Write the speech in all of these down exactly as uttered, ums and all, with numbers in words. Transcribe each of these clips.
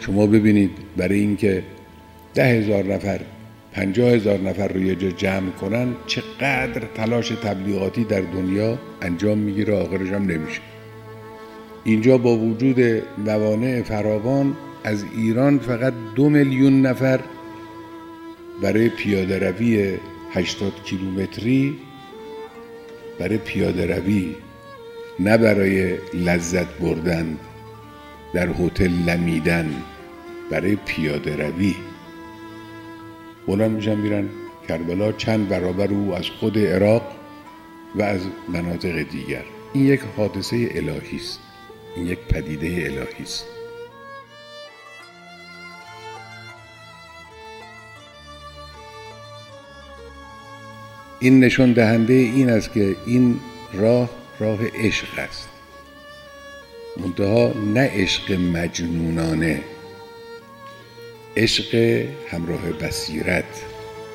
شما ببینید برای اینکه ده هزار نفر پنجاه هزار نفر رو یه جا جمع کنن چقدر تلاش تبلیغاتی در دنیا انجام میگیره، آخرش هم نمیشه. اینجا با وجود موانع فراوان از ایران فقط دو میلیون نفر برای پیاده روی هشتاد کیلومتری، برای پیاده روی، نه برای لذت بردن در هتل لمیدن، برای پیاده روی بلند میشن میرن کربلا، چند برابر او از خود عراق و از مناطق دیگر. این یک حادثه الهی است، این یک پدیده الهی است. این نشان دهنده این است که این راه راه عشق است، منتها نه عشق مجنونانه، عشق همراه بصیرت،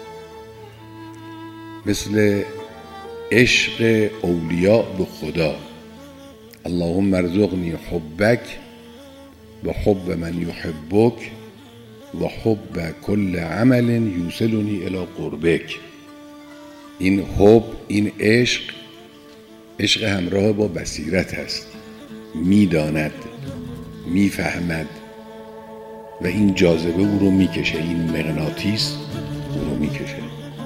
مثل عشق اولیاء به خدا. اللهم ارزقنی حبک و حب من یحبک و حب کل عمل یوصلنی الی قربک. این حب، این عشق، عشق همراه با بصیرت است، میداند، میفهمد و این جاذبه او رو میکشه، این مغناطیس او رو میکشه.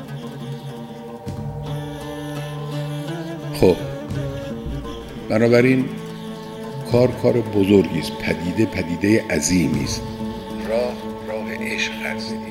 خب بنابراین کار کار بزرگی است، پدیده پدیده عظیمی است، راه راه عشق است.